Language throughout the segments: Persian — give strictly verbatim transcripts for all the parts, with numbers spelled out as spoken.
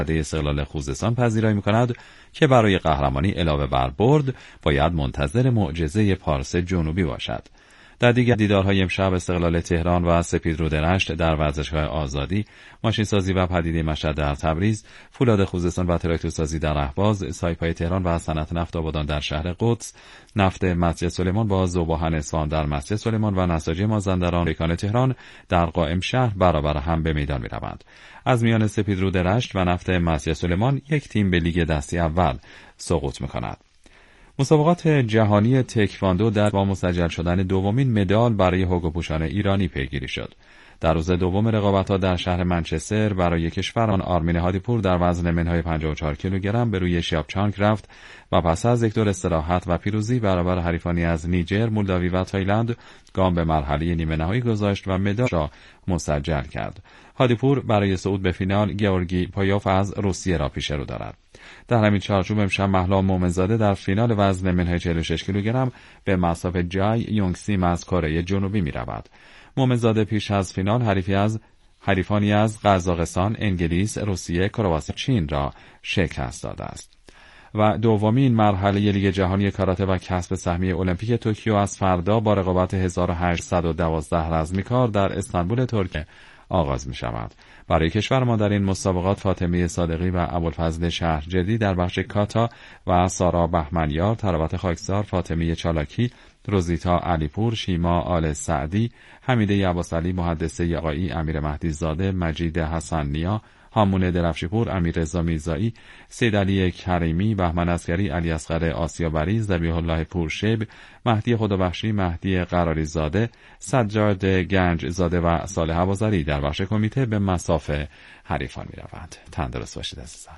استقلال خوزستان پذیرایی می‌کند که برای قهرمانی علاوه بر برد باید منتظر معجزه پارس جنوبی باشد. در دیگر دیدارهای امشب استقلال تهران و سپیدرود رشت در ورزشگاه آزادی، ماشینسازی و پدیده مشهد در تبریز، فولاد خوزستان و تراکتورسازی در اهواز، سایپای تهران و صنعت نفت آبادان در شهر قدس، نفت مسجد سلیمان با ذوب‌آهن اصفهان در مسجد سلیمان و نساجی مازندران پیکان تهران در قائم شهر برابر هم به میدان می‌روند. از میان سپیدرود رشت و نفت مسجد سلیمان یک تیم به لیگ دستی اول سقوط می‌کند. مسابقات جهانی تکواندو در با مسجل شدن دومین مدال برای هوگوپوشان ایرانی پیگیری شد. در روز دوم رقابت‌ها در شهر منچستر برای کشوران آرمین هادیپور در وزن منهای پنجاه و چهار کیلوگرم به روی شیاپچانگ رفت و پس از یک دور استراحت و پیروزی برابر حریفانی از نیجر، مولداوی و تایلند گام به مرحله نیمه نهایی گذاشت و مدال را مسجل کرد. هادیپور برای صعود به فینال گیورگی پایوف از روسیه را پیش رو دارد. در همین چارچوب امشب مهلا مومنزاده در فینال وزن منهای چهل و شش کیلوگرم به مصاف جای یونگ سیم از کره جنوبی می رود. مومنزاده پیش از فینال حریفی از حریفانی از قزاقستان، انگلیس، روسیه، کرواسی، چین را شکست داده است. و دومین مرحله لیگ جهانی کاراته و کسب سهمیه المپیک توکیو از فردا با رقابت هزار و هشتصد و دوازده رزمیکار در استانبول ترکیه آغاز می شود. برای کشور ما در این مسابقات فاطمه صادقی و ابوالفضل شهرجدی در بخش کاتا و سارا بهمنیار، تراوت خاکسار، فاطمه چالاکی، روزیتا علیپور، شیما آل سعدی، حمیده عباسعلی، محدثه یقایی، امیر مهدی زاده، مجید حسن نیا، هامون درفشیپور، امیر رضا میرزایی، سید علی کریمی، بهمن عسکری، علی اصغر آسیابری، ذبیح الله پورشب، مهدی خدابخشی، مهدی قراری زاده، سجاد گنج زاده و صالح ابوذری در بخش کمیته به مصاف حریفان می روند. تندرست باشید عزیزان.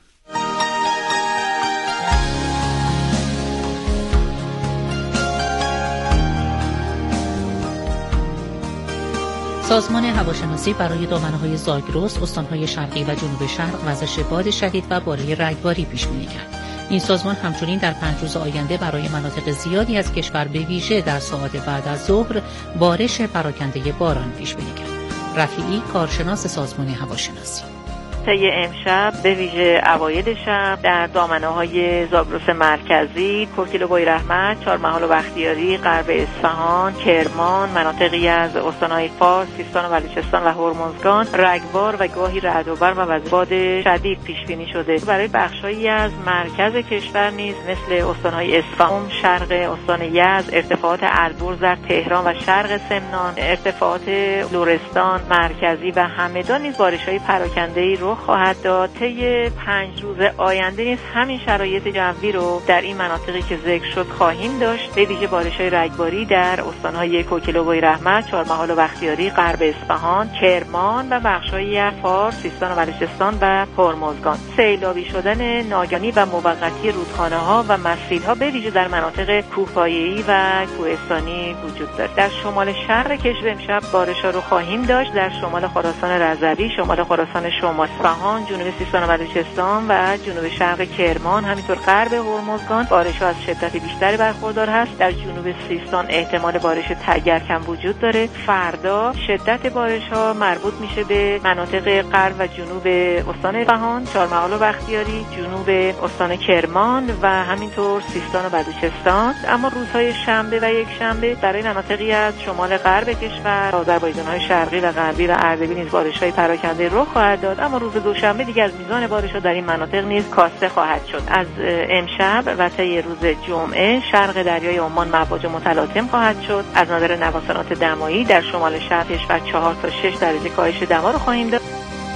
سازمان هواشناسی برای دامنه‌های زاگرس، استان‌های شرقی و جنوب شرق وزش باد شدید و باره رگباری پیش‌بینی کرد. این سازمان همچنین در پنج روز آینده برای مناطق زیادی از کشور به ویژه در ساعات بعد از ظهر بارش پراکنده باران پیش‌بینی کرد. رفیعی، کارشناس سازمان هواشناسی: طی امشب به ویژه اوایل شب در دامنه‌های زاگرس مرکزی، کوکیلوگوی رحمت، چهارمحال و بختیاری، غرب اصفهان، کرمان، مناطقی از استان‌های فارس، سیستان و بلوچستان و هرمزگان رگبار و گاهی رعد و برق و وزش باد شدید پیش بینی شده. برای بخش‌هایی از مرکز کشور نیز مثل استان‌های اصفهان، شرق استان یزد، ارتفاعات البرز در تهران و شرق سمنان، ارتفاعات لرستان مرکزی و همدان نیز بارش‌های پراکنده‌ای رو خواهد داد. طی پنج روز آینده نیز همین شرایط جوی رو در این مناطقی که ذکر شد خواهیم داشت، به ویژه بارش‌های رگباری در استان‌های کوکیلوگوی رحمت، چهارمحال و بختیاری، غرب اصفهان، کرمان و بخش‌هایی از فارس، سیستان و بلوچستان و هرمزگان. سیلابی شدن ناگهانی و موقتی رودخانه‌ها و مسیل‌ها به ویژه در مناطق کوهپایه‌ای و کوهستانی وجود دارد. در شمال شرق کشور امشب بارش‌ها رو خواهیم داشت. در شمال خراسان رضوی، شمال خراسان شمال، اصفهان، جنوب سیستان و بلوچستان و جنوب شرق کرمان، همینطور غرب هرمزگان بارش‌ها از شدت بیشتری برخوردار هست. در جنوب سیستان احتمال بارش تگرگ هم وجود داره. فردا شدت بارش‌ها مربوط میشه به مناطق غرب و جنوب استان اصفهان، چهارمحال و بختیاری، جنوب استان کرمان و همینطور سیستان و بلوچستان. اما روزهای شنبه و یک شنبه برای مناطقی از شمال غرب کشور، آذربایجان‌های شرقی و غربی و اردبیل نیز بارش‌های پراکنده رخ خواهد داد. اما روز دوشنبه دیگر از میزان بارش‌ها در این مناطق نیز کاسته خواهد شد. از امشب و طی روز جمعه شرق دریای عمان مواج متلاطم خواهد شد. از نظر نوسانات دمایی در شمال شرق کشور چهار تا شش درجه کاهش دما رو خواهیم داشت.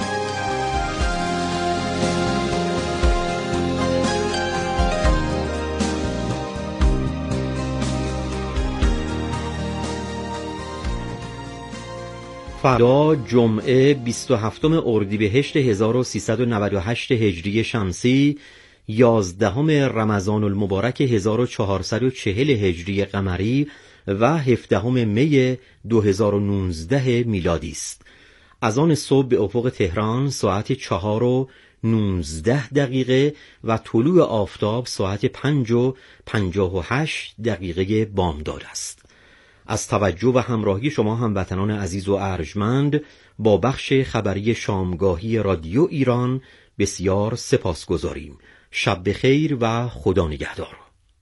فردا جمعه بیست و هفتم اردیبهشت هزار و سیصد و نود و هشت هجری شمسی، یازدهم رمضان المبارک هزار و چهارصد و چهل هجری قمری و هفدهم می دو هزار و نوزده میلادی است. از آن صبح به افق تهران ساعت چهار و نوزده دقیقه و طلوع آفتاب ساعت پنج و پنجاه و هشت دقیقه بامداد است. از توجه و همراهی شما هموطنان عزیز و ارجمند با بخش خبری شامگاهی رادیو ایران بسیار سپاسگزاریم. شب بخیر و خدا نگهدار.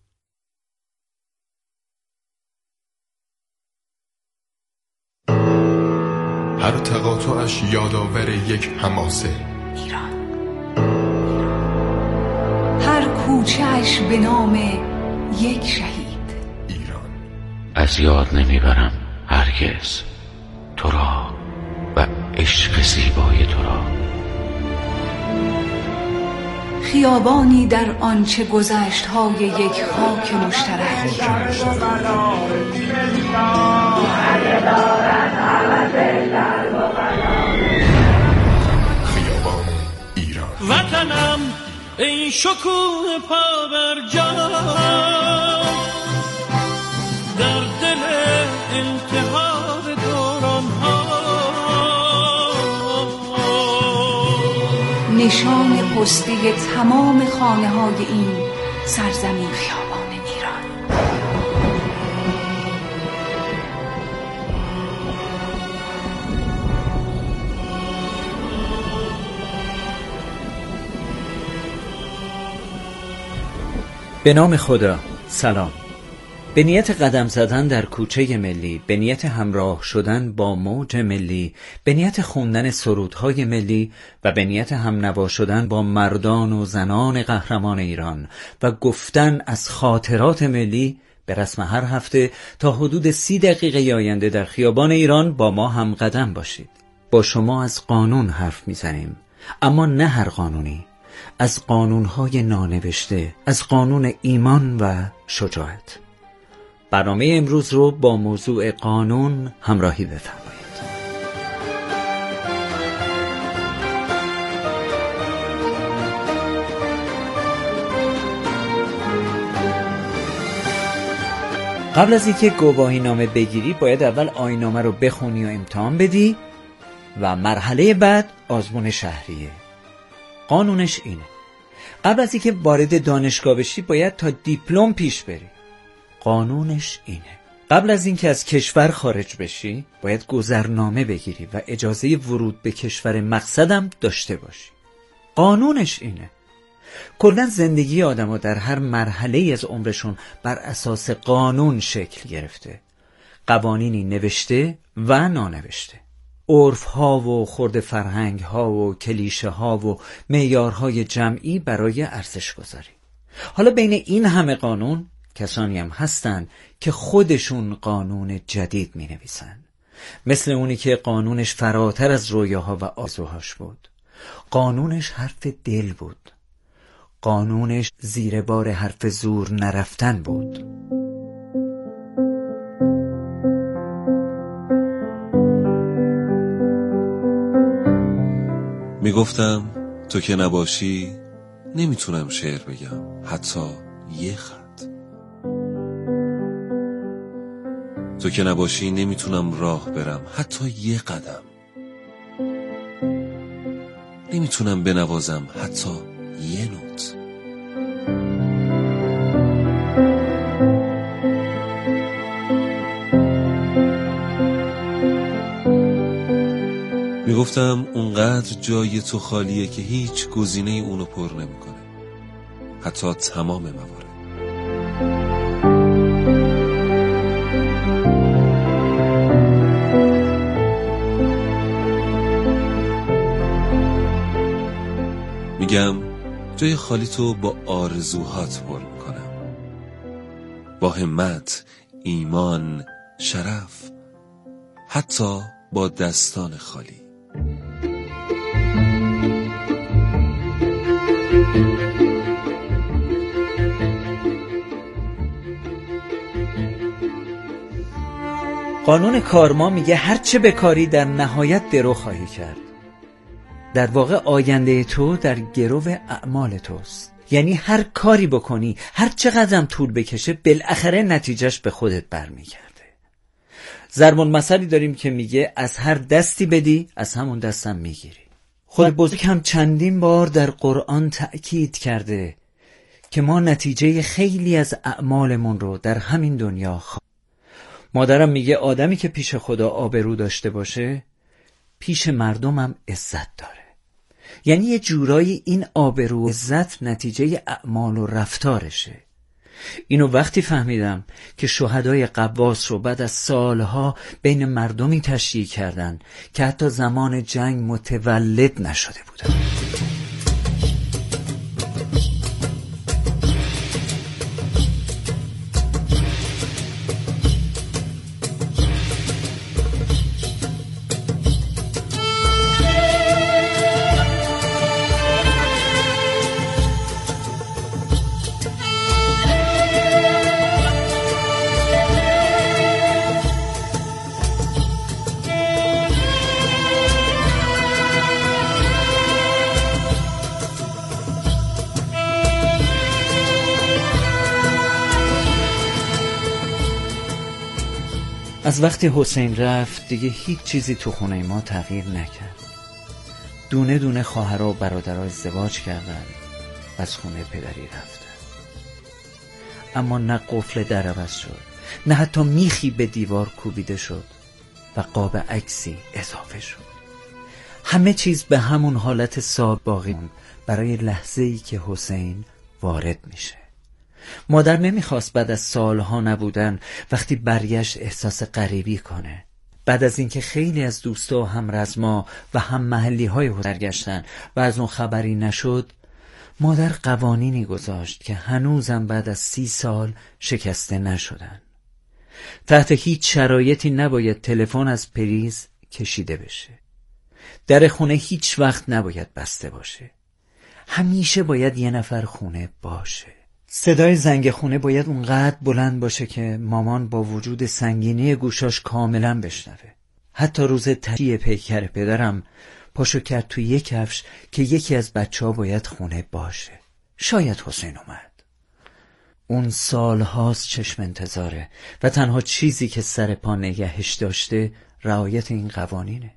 هر تقاطعش یادآور یک حماسه. ایران، هر کوچه‌اش به نام یک شهید. ایران، از یاد نمیبرم هرگز تو را و عشق زیبای تو را. خیابانی در آنچه گذشت های یک خاک مشترک. خیابان ایران. وطنم ای شکوه پابرجا، در دل التهاب دوران ها، نشان پسته تمام خانه های این سرزمین. خیابان ایران. به نام خدا. سلام. به نیت قدم زدن در کوچه ملی، به نیت همراه شدن با موج ملی، به نیت خوندن سرودهای ملی و به نیت همنوا شدن با مردان و زنان قهرمان ایران و گفتن از خاطرات ملی، به رسم هر هفته تا حدود سی دقیقه آینده در خیابان ایران با ما هم قدم باشید. با شما از قانون حرف میزنیم، اما نه هر قانونی، از قانونهای نانوشته، از قانون ایمان و شجاعت. برنامه امروز رو با موضوع قانون همراهی بفرمایید. قبل از اینکه گواهی نامه بگیری باید اول آیین‌نامه رو بخونی و امتحان بدی و مرحله بعد آزمون شهریه. قانونش اینه: قبل از اینکه وارد دانشگاه بشی باید تا دیپلم پیش بری. قانونش اینه: قبل از اینکه از کشور خارج بشی باید گذرنامه بگیری و اجازه ورود به کشور مقصدم داشته باشی. قانونش اینه: کلاً زندگی آدم‌ها در هر مرحله از عمرشون بر اساس قانون شکل گرفته. قوانینی نوشته و نانوشته، عرف‌ها و خرد فرهنگ‌ها و کلیشه‌ها و معیارهای جمعی برای ارزش‌گذاری. حالا بین این همه قانون کسانی هم هستن که خودشون قانون جدید می نویسن، مثل اونی که قانونش فراتر از رویاها و آرزوهاش بود. قانونش حرف دل بود. قانونش زیر بار حرف زور نرفتن بود. می گفتم تو که نباشی نمیتونم شعر بگم، حتی یه خط. تو که نباشی نمیتونم راه برم، حتی یه قدم. نمیتونم بنوازم، حتی یه نوت. میگفتم اونقدر جای تو خالیه که هیچ گزینه اونو پر نمیکنه، حتی تمام موارد. میگم جای خالی تو با آرزوهات پر میکنم، با همت، ایمان، شرف، حتی با دستان خالی. قانون کارما میگه هر چه بکاری در نهایت درو خواهی کرد. در واقع آینده تو در گرو اعمال توست. یعنی هر کاری بکنی، هر چقدرم طول بکشه، بالاخره نتیجهش به خودت برمیگرده. ضرب المثلی داریم که میگه از هر دستی بدی از همون دستم میگیری. خود بزرگ هم چندین بار در قرآن تأکید کرده که ما نتیجه خیلی از اعمالمون رو در همین دنیا خواهیم. مادرم میگه آدمی که پیش خدا آبرو داشته باشه پیش مردمم عزت داره. یعنی یه جورایی این آبرو و عزت نتیجه اعمال و رفتارشه. اینو وقتی فهمیدم که شهدای قواس رو بعد از سالها بین مردمی تشییع کردن که حتی زمان جنگ متولد نشده بودن. از وقتی حسین رفت دیگه هیچ چیزی تو خونه ما تغییر نکرد. دونه دونه خواهرها و برادرها ازدواج کردن و از خونه پدری رفتن. اما نه قفل در عوض شد، نه حتی میخی به دیوار کوبیده شد و قاب عکسی اضافه شد. همه چیز به همون حالت سابق باقی موند برای لحظه‌ای که حسین وارد میشه. مادر نمیخواست بعد از سالها نبودن وقتی برگشت احساس غریبی کنه. بعد از اینکه خیلی از دوستا و همرزما و هم محلی های برگشتن و از اون خبری نشد، مادر قوانینی گذاشت که هنوزم بعد از سی سال شکسته نشدن. تحت هیچ شرایطی نباید تلفن از پریز کشیده بشه. در خونه هیچ وقت نباید بسته باشه. همیشه باید یه نفر خونه باشه. صدای زنگ خونه باید اونقدر بلند باشه که مامان با وجود سنگینی گوشاش کاملا بشنوه. حتی روز تشییع پیکر پدرم پاشو کرد تو یک کفش که یکی از بچه ها باید خونه باشه. شاید حسین اومد. اون سالهاست چشم انتظاره و تنها چیزی که سر پا نگهش داشته رعایت این قوانینه.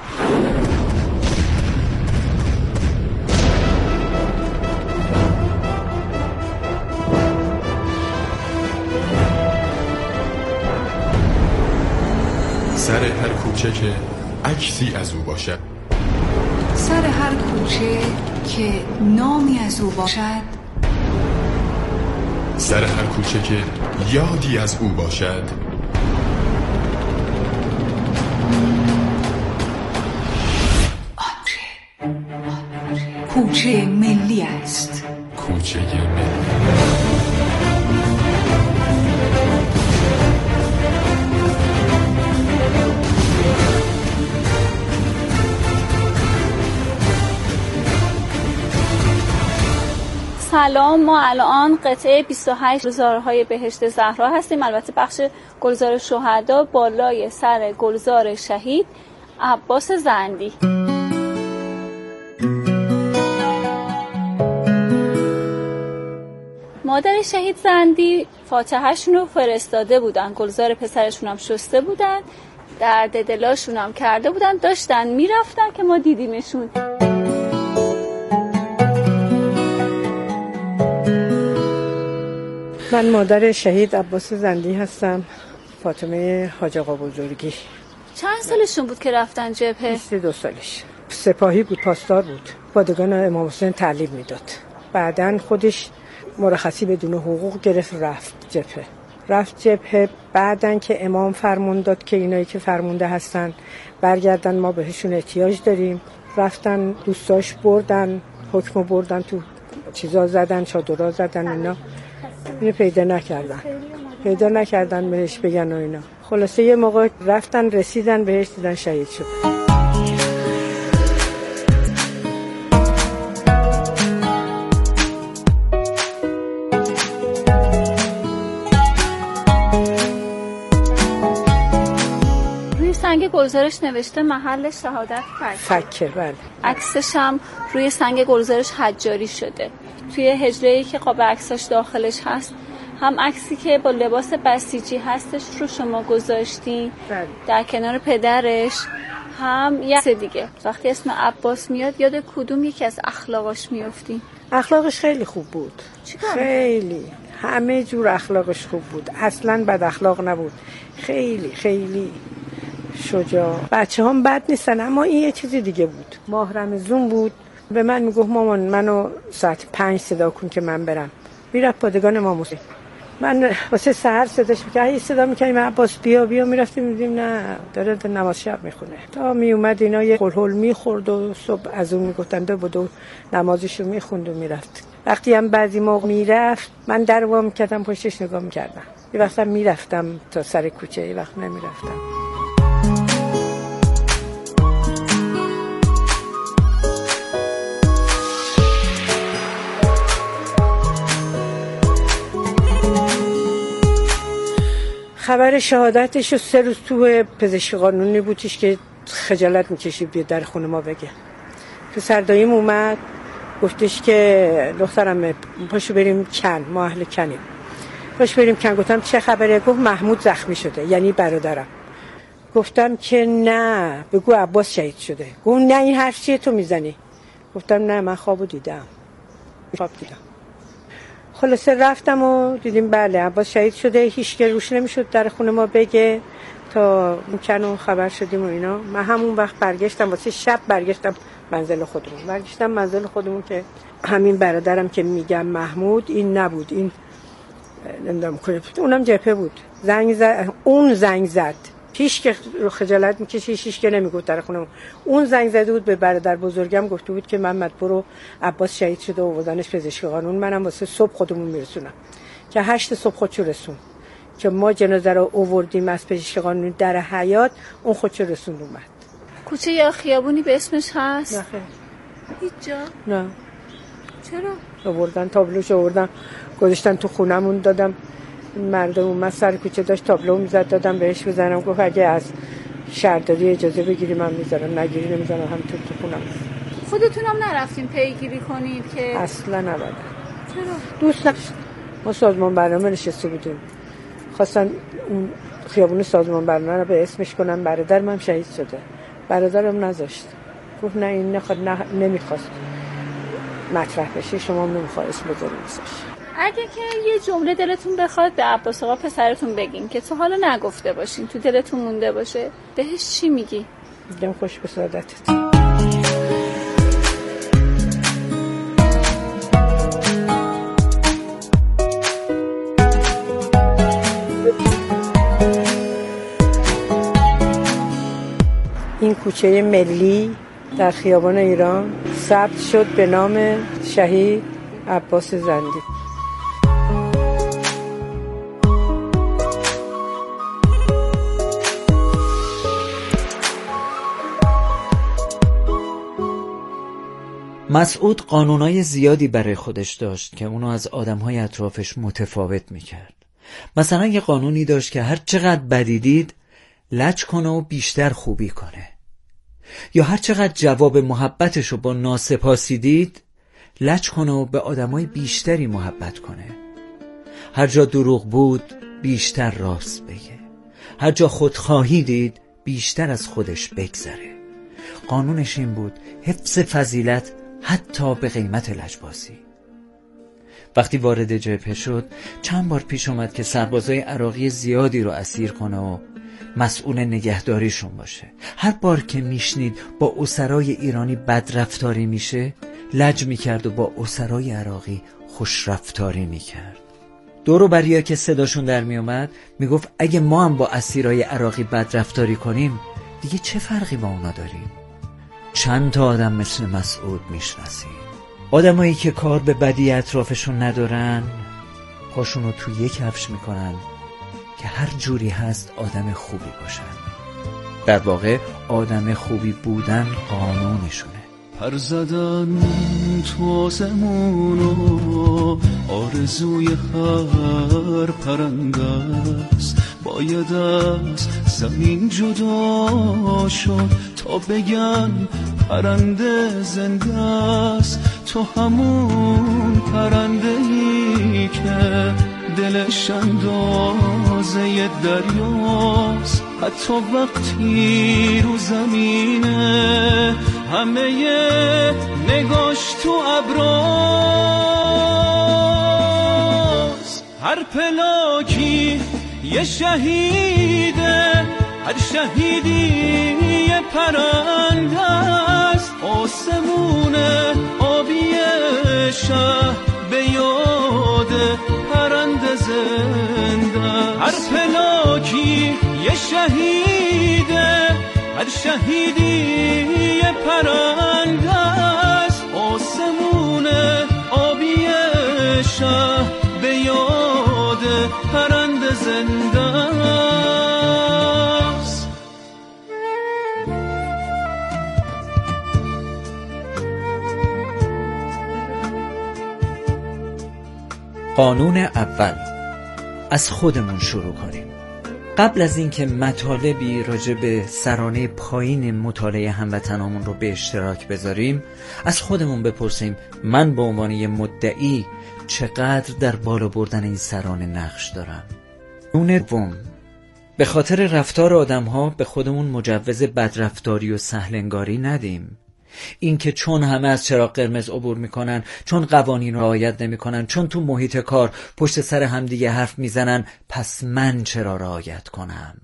سر هر کوچه که عکسی از او باشد، سر هر کوچه که نامی از او باشد، سر هر کوچه که یادی از او باشد، کوچه ملی است. کوچه ملی. سلام، ما الان قطعه بیست و هشت گلزارهای بهشت زهرا هستیم. البته بخش گلزار شهدا بالای سر گلزار شهید عباس زندی. مادر شهید زندی فاتحه‌شون رو فرستاده بودن، گلزار پسرشون هم شسته بودن، درد دلاشون هم کرده بودن، داشتن میرفتن که ما دیدیمشون. من مادر شهید عباس زندی هستم، فاطمه حاج آقا بزرگی. چند سالشون بود که رفتن جبهه؟ بیست و دو سالش. سپاهی بود، پاسدار بود، پادگان امام حسین تعلیم میداد. بعدن خودش مرخصی بدون حقوق گرفت رفت جبهه. رفت جبهه بعدن که امام فرمون داد که اینایی که فرمونده هستن برگردن، ما بهشون احتیاج داریم. رفتن دوستاش بردن، حکمو بردن تو چیزا زدن، چادرها زدن، اینا اینو پیدا نکردن پیدا نکردن بهش بگن و اینا. خلاصه یه موقع رفتن رسیدن بهش، دیدن شهید شد. روی سنگ گلزارش نوشته محل شهادت فکه. فکه، بله. عکسش هم روی سنگ گلزارش حجاری شده. توی حجره‌ای که قاب عکساش داخلش هست هم عکسی که با لباس بسیجی هستش رو شما گذاشتین در کنار پدرش، هم یه عکس دیگه. وقتی اسم عباس میاد یاد کدوم یکی از اخلاقاش میافتین؟ اخلاقش خیلی خوب بود. خیلی همه جور اخلاقش خوب بود، اصلا بد اخلاق نبود. خیلی خیلی شجاع. بچه هم بد نیستن، اما این یه چیزی دیگه بود. ماه رمضان بود، به من میگفت مامان منو ساعت پنج صدا کن که من برم. میرفت پادگان امام حسین. من واسه سحر صداش میکرد، هی صدا میکردیم عباس بیا بیا، میرفتیم میدیم نه داره نماز شب میخونه. تا میومد اینا یه قلقل میخورد و صبح از اون میگفتن دو بود و نمازشو میخوند و میرفت. وقتی هم بعضی موقع میرفت من در وا میکردم پشتش نگاه میکردم. یه وقتا میرفتم تا سر کوچه، یه وقت نمیرفتم. خبر شهادتش رو سه روز تو پزشک قانونی بودش که خجالت میکشید بیاد در خونه ما بگه. تو سرداییم اومد گفتش که دخترم پاشو بریم کن، ما اهل کنیم، پاشو بریم کن. گفتم چه خبره؟ گفت محمود زخمی شده، یعنی برادرم. گفتم که نه بگو عباس شهید شده. گفت نه این حرف چیه تو میزنی؟ گفتم نه من خوابو دیدم، خواب دیدم. خلاصه رفتم و دیدیم بله عباس شهید شده. هیچ که روش نمیشد در خونه ما بگه تا مکنون خبر شدیم و اینا. من همون وقت برگشتم، واسه شب برگشتم منزل خودمون. برگشتم منزل خودمون که همین برادرم که میگم محمود این نبود، این نمیدونم کنه، اونم جبهه بود. زنگ زد، اون زنگ زد، هیچ که خجالت میکشه، هیچ که نمیگفت در خونمون. اون زنگ زده بود به برادر بزرگم، گفته بود که محمد برو عباس شهید شده و آوردنش پزشک قانون. منم واسه صبح خودمون میرسونم که هشت صبح خودشو رسون که ما جنازه رو آوردیم از پزشک قانون در حیاط، اون خودشو رسوند اومد. کوچه یا خیابونی به اسمش هست؟ نه خیر. هیچ جا؟ نه. چرا؟ آوردن تابلوش آوردن گذاشتن تو خونمون، دادم مردم اومد سر کوچه داشت تابلو میزد، دادم بهش بزنم. گفت اگه از شهرداری اجازه بگیری من میذارم، نگیری نمیذارم. همینطور تو خونم. خودتونم نرفتین پیگیری کنید که؟ اصلا نباید. چرا؟ دوست نداشتم. ما سازمان برنامه نشسته بودیم، خواستن اون خیابون سازمان برنامه رو به اسمش کنن. برادرم هم شهید شده، برادرم نذاشت. گفت نه این نخواد، نه نمیخواست مطرح بشه، شما هم نمیخواد اسم بذارید. اگه که یه جمله دلتون بخواد به عباس آقا پسرتون بگین که تو حالا نگفته باشین، تو دلتون مونده باشه، بهش چی میگی؟ میگم خوش به سعادتت. این کوچه ملی در خیابان ایران ثبت شد به نام شهید عباس زندی. مسعود قانونای زیادی برای خودش داشت که اونو از آدمهای اطرافش متفاوت میکرد. مثلا یه قانونی داشت که هر چقدر بدی دید لج کنه و بیشتر خوبی کنه، یا هر چقدر جواب محبتشو با ناسپاسی دید لج کنه و به آدمای بیشتری محبت کنه. هر جا دروغ بود بیشتر راست بگه، هر جا خودخواهی دید بیشتر از خودش بگذره. قانونش این بود، حفظ فضیلت حتی به قیمت لجبازی. وقتی وارد جبهه شد چند بار پیش اومد که سربازای عراقی زیادی رو اسیر کنه و مسئول نگهداریشون باشه. هر بار که میشنید با اسرای ایرانی بدرفتاری میشه لج میکرد و با اسرای عراقی خوشرفتاری میکرد. دورو بریا که صداشون در میومد میگفت اگه ما هم با اسیرای عراقی بدرفتاری کنیم دیگه چه فرقی با اونا داریم؟ چند تا آدم مثل مسعود میشناسیم، آدمایی که کار به بدی اطرافشون ندارن، پاشونو تو یک کفش میکنن که هر جوری هست آدم خوبی باشن. در واقع آدم خوبی بودن قانونشونه. پر زدن تو آسمونو آرزوی هر پرنده است، باید از زمین جدا شد تا بگن پرنده زنده است. تو همون پرنده ای که دلش اندازه دریاست، حتی وقتی رو زمینه همه نگاش تو ابراست. هر پلاکی یه شهیده، هر شهیدی یه پرنده است. آسمون آبی شهر به یاد پرنده زنده، هر پلاکی یه شهیده، هر شهیدی یه پرنده است. آسمون آبی شهر به یاد پرنده زنده است. قانون اول، از خودمون شروع کنیم. قبل از اینکه مطالبی راجع به سرانه پایین مطالعه هموطنامون رو به اشتراک بذاریم، از خودمون بپرسیم من به عنوان یه مدعی چقدر در بالا بردن این سرانه نقش دارم. قانون دوم، به خاطر رفتار آدم‌ها به خودمون مجوز بدرفتاری و سهلنگاری ندیم. این که چون همه از چراغ قرمز عبور میکنن، چون قوانین رو رعایت نمیکنن، چون تو محیط کار پشت سر همدیگه حرف میزنن، پس من چرا رعایت کنم؟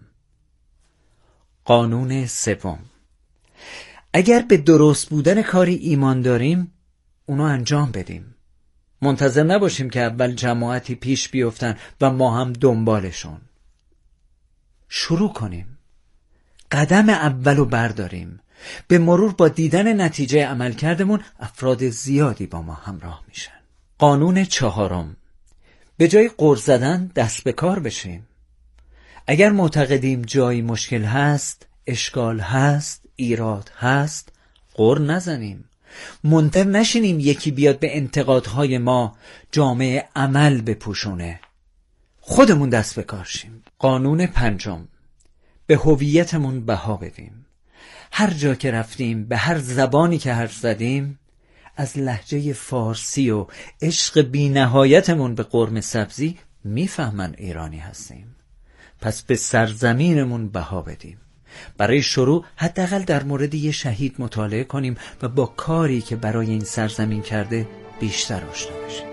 قانون سوم، اگر به درست بودن کاری ایمان داریم اونو انجام بدیم. منتظر نباشیم که اول جماعتی پیش بیفتن و ما هم دنبالشون. شروع کنیم، قدم اولو برداریم. به مرور با دیدن نتیجه عملکردمون افراد زیادی با ما همراه میشن. قانون چهارم، به جای غر زدن دست به کار بشیم. اگر معتقدیم جایی مشکل هست، اشکال هست، ایراد هست، غر نزنیم. منتظر نشینیم یکی بیاد به انتقادهای ما جامعه عمل بپوشونه. خودمون دست به کار شیم. قانون پنجم، به هویتمون بها بدیم. هر جا که رفتیم، به هر زبانی که حرف زدیم، از لهجه فارسی و عشق بی نهایتمون به قرمه سبزی میفهمن ایرانی هستیم. پس به سرزمینمون بها بدیم. برای شروع حداقل در مورد یه شهید مطالعه کنیم و با کاری که برای این سرزمین کرده بیشتر آشنا بشیم.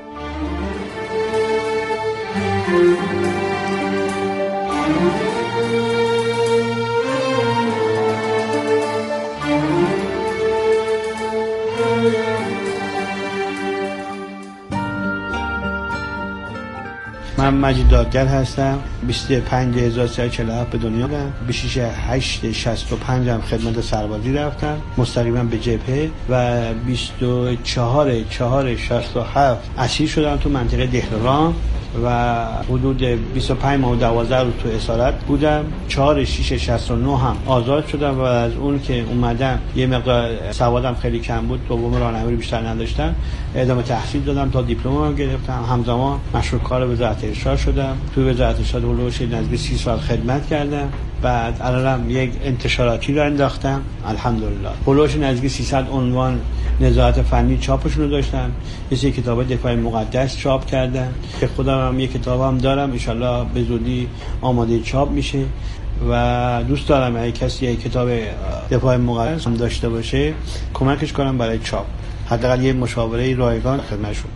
من مجید دادگر هستم. بیست و پنج هزار سیصد و چهل و هفت به دنیا آمدم. بیست و شش هشت شصت و پنج هم خدمت سربازی رفتم مستقیما به جبهه و بیست و چهار چهار شصت و هفت اسیر شدم تو منطقه دهلران و حدود بیست و پنج ماه و دوازده روز تو اسارت بودم. چهار شش شصت و نه هم آزاد شدم و از اون که اومدم یه مقدار سوادم خیلی کم بود، دوم راهنمایی بیشتر نداشتم، ادامه تحصیل دادم تا دیپلمم گرفتم. همزمان مشغول کار وزارت ارشاد شدم. تو وزارت ارشاد هولوش نزدیک سی سال خدمت کردم. بعد الانم یک انتشاراتی رو انداختم الحمدلله. هولوش نزدیک سیصد عنوان نظارت فنی چاپشون رو داشتم. یه سری کتاب دفاع مقدس چاپ کردم که خودم هم یه کتابم دارم، ان شاءالله به زودی آماده چاپ میشه و دوست دارم اگه کسی یه کتاب دفاع مقدس هم داشته باشه کمکش کنم برای چاپ، حداقل یه مشاوره رایگان خدمتشون.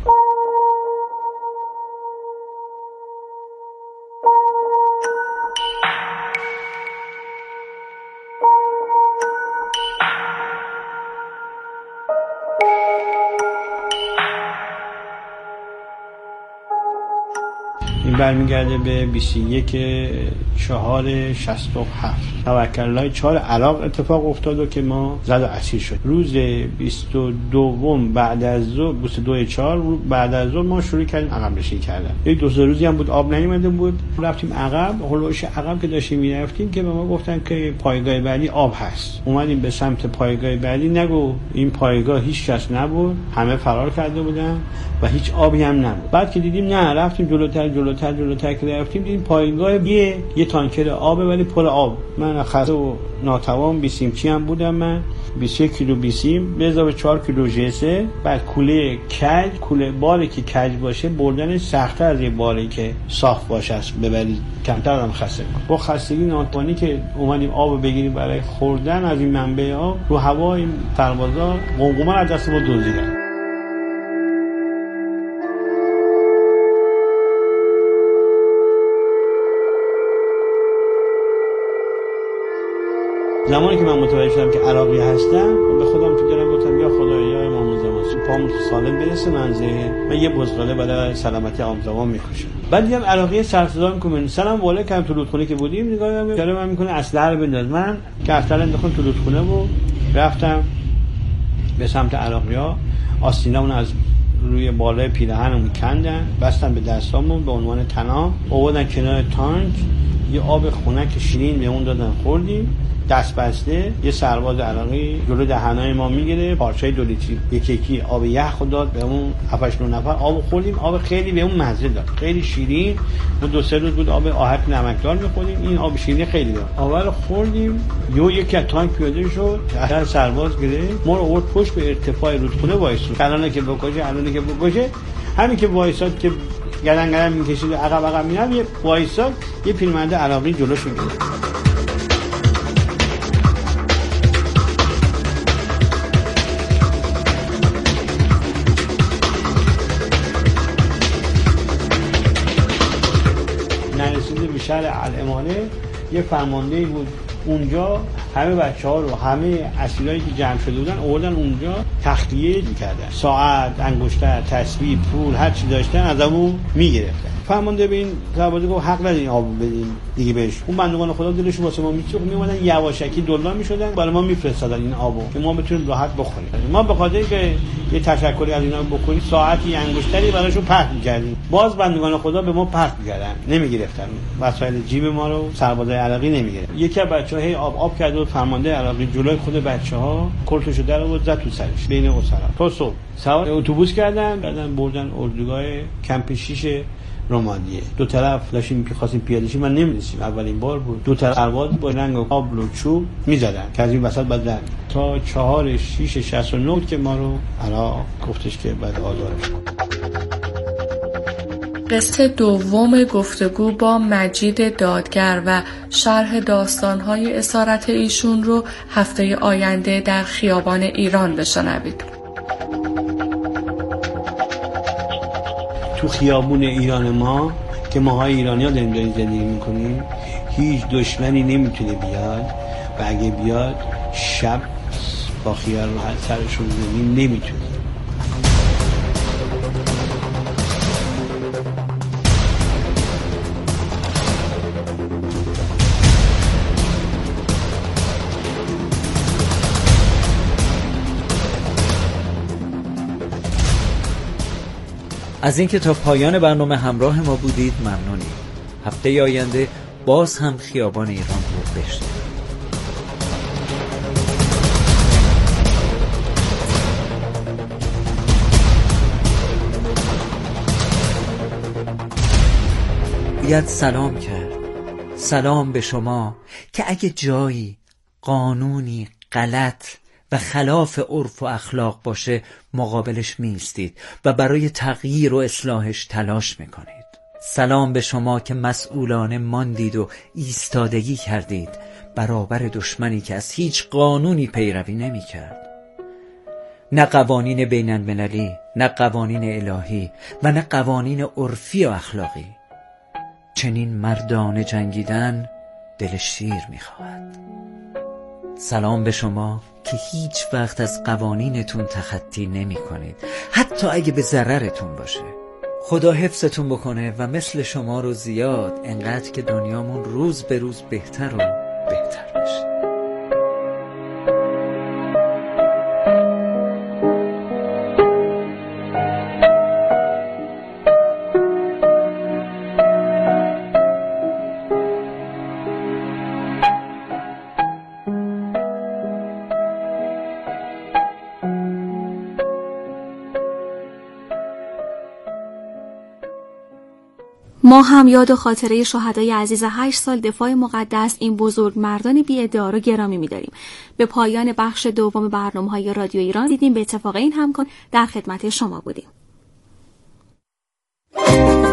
این برمیگرده به بیست و یک چهار شصت و هفت توکل الله چهار عراق اتفاق افتاد و که ما زد و اسیر شد. روز بیست و دو بعد از ظهر، بیست و دو چهار بعد از ظهر ما شروع کردیم عقب نشینی کردن. یک دو سه روزی هم بود آب نیومده بود، رفتیم عقب. هولوش عقب که داشتیم میرفتیم که به ما گفتن که پایگاه بعدی آب هست. اومدیم به سمت پایگاه بعدی، نگو این پایگاه هیچ کس نبود، همه فرار کرده بودن و هیچ آبی هم نبود. بعد که دیدیم نه، رفتیم جلوتر جلوتر جلوتر که رفتیم دیدیم پایگاه یه یه تانکر آبه ولی پر آب. من خسته و ناتوان بیسیمچی هم بودم، من بیست و یک کیلو بیسیم به اضافه چهار کیلو جسه. بعد کوله کج، کوله باری که کج باشه بردن سخت‌تر از یه باری که صاف باشه است ببرید، کمتر آدم خسته می‌کنه. با خستگی ناتوانی که اومدیم آب بگیریم برای خوردن از این منبع آب، رو هوا این سربازا قمقمه از دست ما دزدیدن. زمانی که من متوجه شدم که عراقی هستم به خودم تو دلم گفتم یا خدایا یا امام زمان پامون تو سالم برسه منزل، من یه بزغاله برای سلامتی امام زمان میکشم. بعد دیدم عراقی سر صدا میکنه سلام والا کردم تو رودخونه که بودیم نگاه کردم من میکنه اسلحه رو بنداز. من که اسلحه انداختم تو رودخونه و رفتم به سمت عراقی‌ها. آستینامون از روی بالای پیراهنمون کندن، بستن به دستامون به عنوان طناب، آوردن کنار تانک، یه آب خنک شیرین به اون دادن خوردیم. دست بسته یه سرباز عراقی جلو دهنای ما میگیره، پارچه دو لیتری یک یکی آب یخ داد به اون هفت نه نفر. آب خوردیم، آب خیلی به اون مزه داد، خیلی شیرین. ما دو سه روز بود آب آهک نمکدار می‌خوردیم، این آب شیرین خیلی داد. اول خوردیم، یو یک از تانک پیاده شد، اصلا سرباز گرفت ما رو آورد پشت به ارتفاع رودخونه وایساد. الان که بکشه الان که بکشه همین که وایساد که گردن گردن می‌کشید عقب عقب میرم، یه وایساد یه پیرمرد عراقی جلوش گرفت. شهر الامانه یه فرماندهی بود اونجا، همه بچه‌ها رو همه اسیرایی که جمع شده بودن آوردن اونجا تخلیه می‌کردن، ساعت، انگشتر، تسبیح، پول هر چی داشتن ازمون می‌گرفتن. فرمانده به این سرباز گفت حق ندارین آب بدین دیگه بهش. اون بندگان خدا دلش واسه ما می‌سوخت، میومدن یواشکی دلار می‌شدن برای ما میفرستادن این آبو که ما بتونیم راحت بخوریم. ما به خاطر اینکه یه تشکری از اینا بکنیم ساعتی انگشتری براشون پخت می‌کردیم، باز بندگان خدا به ما پخت می‌کردن، نمی‌گرفتن وسایل جیب ما رو. سربازای عراقی نمی‌گرفت. یکی از بچه‌ها هی آب آب کرد و فرمانده عراقی جلوی خود بچه‌ها کلتشو در آورد زد تو سرش بین اسرا. تا صبح سوار اتوبوس کردن، بعدن بردن اردوگاه کمپ شیش رمادیه. دو طرف داشتیم که خواستیم پیاده شیم، من نمی‌رسیم، اولین بار بود. دو طرف سرباز با رنگ آبل و چوب می‌زدن که از این وسط بعد رنگ تا چهار شش شصت و نه که ما رو عراق گفتش که بعد آزادش کن. قسط دوم گفتگو با مجید دادگر و شرح داستان‌های اسارت ایشون رو هفته آینده در خیابان ایران بشنوید. تو خیابون ایران ما که ماهای ایرانی‌ها داریم داریم زندگی می‌کنیم، هیچ دشمنی نمیتونه بیاد و اگه بیاد شب با خیال راحت سرشون بزنیم نمیتونه. از اینکه تا پایان برنامه همراه ما بودید ممنونیم. هفته آینده باز هم خیابان ایران رو بشنوید. باید سلام کرد. سلام به شما که اگه جایی قانونی غلط و خلاف عرف و اخلاق باشه مقابلش میستید و برای تغییر و اصلاحش تلاش میکنید. سلام به شما که مسئولانه ماندید و ایستادگی کردید برابر دشمنی که از هیچ قانونی پیروی نمیکرد. نه قوانین بین المللی، نه قوانین الهی و نه قوانین عرفی و اخلاقی. چنین مردانه جنگیدن دل شیر میخواهد. سلام به شما که هیچ وقت از قوانینتون تخطی نمی کنید، حتی اگه به ضررتون باشه. خدا حفظتون بکنه و مثل شما رو زیاد، انقدر که دنیامون روز به روز بهتر و بهتر بشه. ما هم یاد و خاطره شهدای عزیز هشت سال دفاع مقدس این بزرگ مردان بی ادعا رو گرامی می‌داریم. به پایان بخش دوم برنامه‌های رادیو ایران دیدیم. به اتفاق این همکار در خدمت شما بودیم.